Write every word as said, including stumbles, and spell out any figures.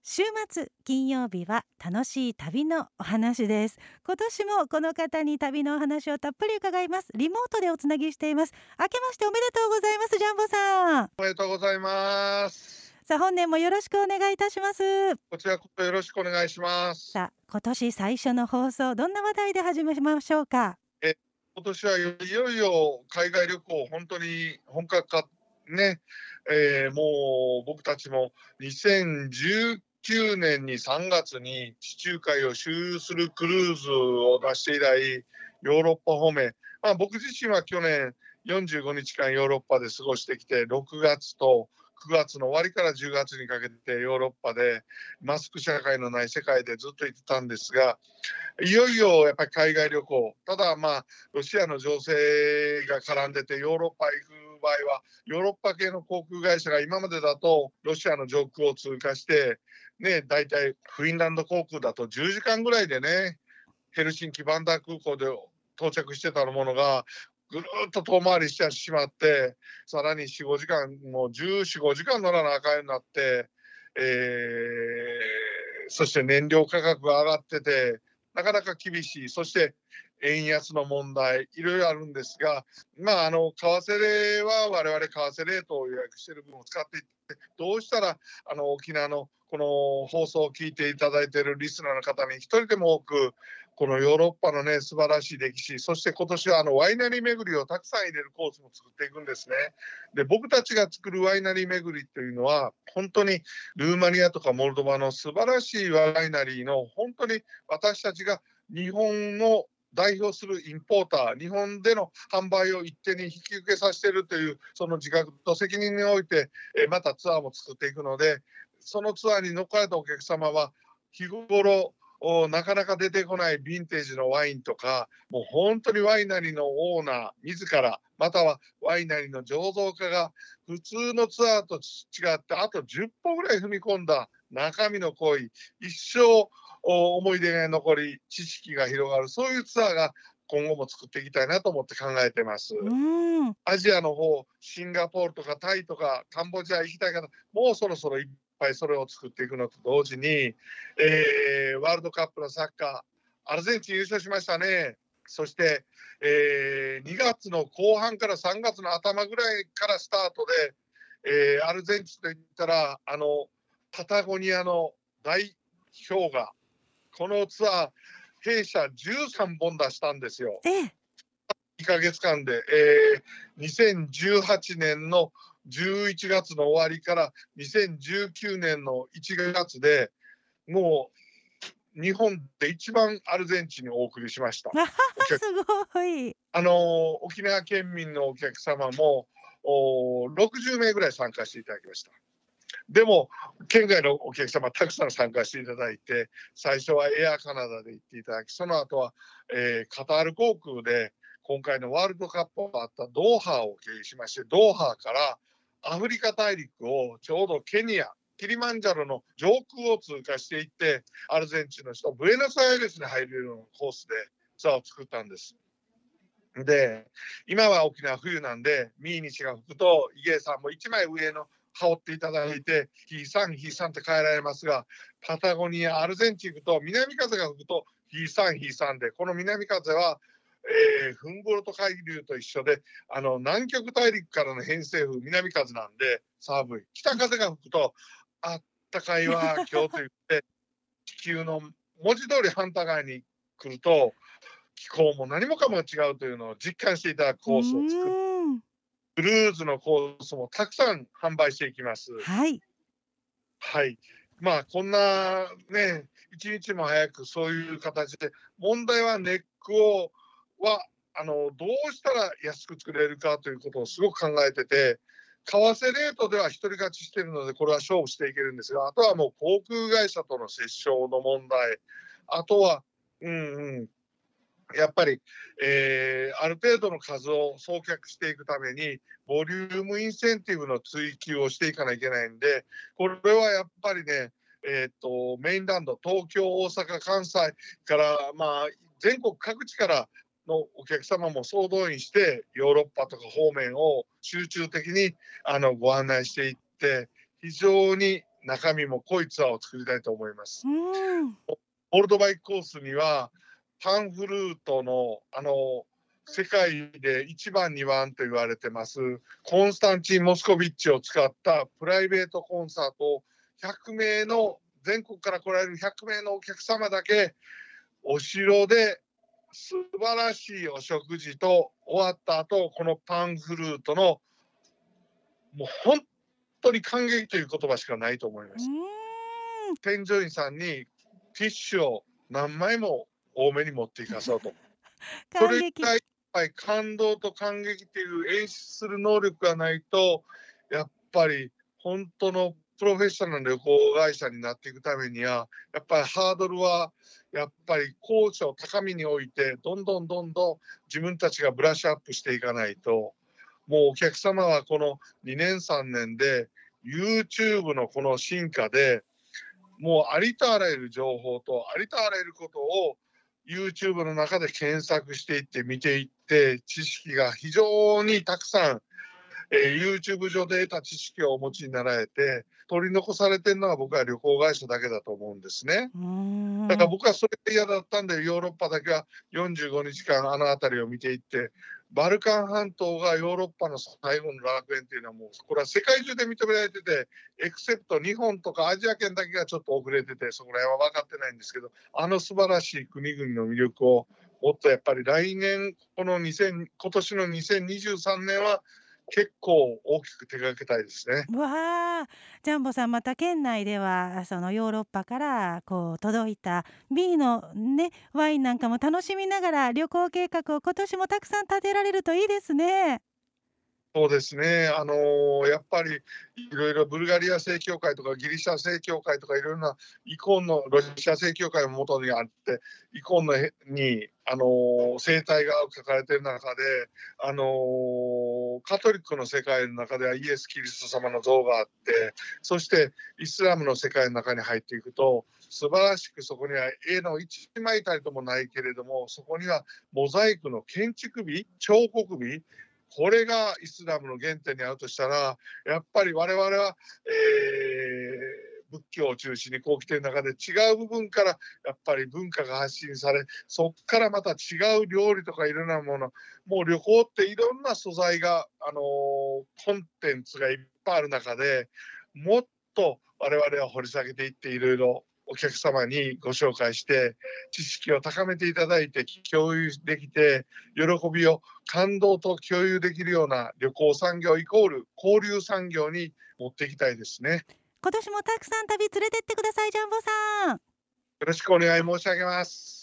週末金曜日は楽しい旅のお話です。今年もこの方に旅のお話をたっぷり伺います。リモートでおつなぎしています。明けましておめでとうございます。ジャンボさん。 おめでとうございます。 さあ本年もよろしくお願いいたします。 こちらこそよろしくお願いします。 さあ今年最初の放送、どんな話題で始めましょうか。 え今年はいよいよ海外旅行本当に本格化ね、えー、もう僕たちもにせんじゅうきゅうねんにさんがつに地中海を周遊するクルーズを出して以来、ヨーロッパ方面、まあ、僕自身は去年よんじゅうごにちかんヨーロッパで過ごしてきて、ろくがつとくがつの終わりからじゅうがつにかけてヨーロッパでマスク社会のない世界でずっと行ってたんですが、いよいよやっぱり海外旅行、ただまあロシアの情勢が絡んでてヨーロッパ行く場合はヨーロッパ系の航空会社が今までだとロシアの上空を通過してね、だいたいフィンランド航空だとじゅうじかんぐらいでね、ヘルシンキバンダー空港で到着してたものがぐるっと遠回りしてしまって、さらによん、ごじかん、もうじゅうよん、ごじかん乗らなあかんようになって、えー、そして燃料価格が上がってて、なかなか厳しい、そして円安の問題、いろいろあるんですが、まあ、あの為替レは我々為替レートを予約している分を使っていって、どうしたらあの沖縄のこの放送を聞いていただいているリスナーの方に一人でも多く、このヨーロッパのね、素晴らしい歴史、そして今年はあのワイナリー巡りをたくさん入れるコースも作っていくんですね。で、僕たちが作るワイナリー巡りというのは、本当にルーマニアとかモルドバの素晴らしいワイナリーの、本当に私たちが日本の代表するインポーター、日本での販売を一手に引き受けさせているという、その自覚と責任において、またツアーも作っていくので、そのツアーに乗っかれたお客様は、日頃、なかなか出てこないヴィンテージのワインとか、もう本当にワイナリーのオーナー自ら、またはワイナリーの醸造家が普通のツアーと違って、あとじゅっぽぐらい踏み込んだ中身の濃い、一生思い出が残り、知識が広がる、そういうツアーが今後も作っていきたいなと思って考えてます。 うんアジアの方、シンガポールとかタイとかカンボジア行きたい方、もうそろそろいっぱいそれを作っていくのと同時に、えー、ワールドカップのサッカー、アルゼンチン優勝しましたね。そして、えー、にがつの後半からさんがつの頭ぐらいからスタートで、えー、アルゼンチンといったら、あの、パタゴニアの大氷河、このツアー、弊社じゅうさんぼん出したんですよ。 ええにかげつかんで、えー、にせんじゅうはちねんのじゅういちがつの終わりからにせんじゅうきゅうねんのいちがつで、もう日本で一番アルゼンチンにお送りしました。 あははすごい。 あの沖縄県民のお客様もろくじゅうめいぐらい参加していただきました。でも県外のお客様たくさん参加していただいて、最初はエアカナダで行っていただき、その後は、えー、カタール航空で今回のワールドカップがあったドーハを経由しまして、ドーハからアフリカ大陸をちょうどケニア、キリマンジャロの上空を通過していって、アルゼンチンの首都ブエノスアイレスに入れるようなコースでツアーを作ったんです。で、今は沖縄冬なんで、ミーニチが吹くと、イゲイさんも一枚上の羽織っていただいて、ヒーサン、ヒーサンって帰られますが、パタゴニア、アルゼンチン行くと、南風が吹くと、ヒーサン、ヒーサンで、この南風は、えー、フンボルト海流と一緒で、あの南極大陸からの偏西風、南風なんで寒い。北風が吹くと、あったかいわ、今日と言って、地球の文字通り反対側に来ると、気候も何もかも違うというのを実感していただくコースを作る。クルーズのコースもたくさん販売していきます。 はい。 はい。まあ、こんなね、一日も早くそういう形で、問題はネックを、は、あの、どうしたら安く作れるかということをすごく考えてて、為替レートでは一人勝ちしているので、これは勝負していけるんですが、あとはもう航空会社との折衝の問題、あとは、うんうん、やっぱり、えー、ある程度の数を送客していくために、ボリュームインセンティブの追求をしていかないといけないんで、これはやっぱりね、えー、とメインランド、東京、大阪、関西から、まあ、全国各地からのお客様も総動員して、ヨーロッパとか方面を集中的にあのご案内していって、非常に中身も濃いツアーを作りたいと思います。 うん。 オールドバイクコースにはパンフルートのあの世界でいちばんにばんと言われてますコンスタンチン・モスコビッチを使ったプライベートコンサートをひゃくめいの全国から来られるひゃくめいのお客様だけお城で素晴らしいお食事と終わった後このパンフルートのもう本当に感激という言葉しかないと思います。添乗員さんにティッシュを何枚も多めに持っていかそうと。それぐらいやっぱり感動と感激っていう演出する能力がないとやっぱり本当のプロフェッショナルな旅行会社になっていくためにはやっぱりハードルはやっぱり高所高みに置いてどんどんどんどん自分たちがブラッシュアップしていかないともうお客様はこのにねんさんねんで YouTube のこの進化でもうありとあらゆる情報とありとあらゆることを YouTube の中で検索していって見ていって知識が非常にたくさん、えー、YouTube 上で得た知識をお持ちになられて取り残されてるのは僕は旅行会社だけだと思うんですね。だから僕はそれが嫌だったんでヨーロッパだけはよんじゅうごにちかんあの辺りを見ていってバルカン半島がヨーロッパの最後の楽園っていうのはもうこれは世界中で認められててエクセプト日本とかアジア圏だけがちょっと遅れててそこら辺は分かってないんですけどあの素晴らしい国々の魅力をもっとやっぱり来年このにせん今年のにせんにじゅうさんねんは結構大きく手掛けたいですね。 わあ、ジャンボさんまた県内ではそのヨーロッパからこう届いた B のねワインなんかも楽しみながら旅行計画を今年もたくさん立てられるといいですね。 そうですね、あのー、やっぱりいろいろブルガリア正教会とかギリシャ正教会とかいろいろなイコンのロシア正教会のもとにあってイコンのに、あのー、生態が書かれている中で、あのー、カトリックの世界の中ではイエス・キリスト様の像があってそしてイスラムの世界の中に入っていくと素晴らしくそこには絵の一枚たりともないけれどもそこにはモザイクの建築美彫刻美これがイスラムの原点にあるとしたらやっぱり我々は、えー、仏教を中心にこう来ている中で違う部分からやっぱり文化が発信されそこからまた違う料理とかいろんなものもう旅行っていろんな素材が、あのー、コンテンツがいっぱいある中でもっと我々は掘り下げていっていろいろお客様にご紹介して知識を高めていただいて共有できて喜びを感動と共有できるような旅行産業イコール交流産業に持っていきたいですね。 今年もたくさん旅連れてってくださいジャンボさん。 よろしくお願い申し上げます。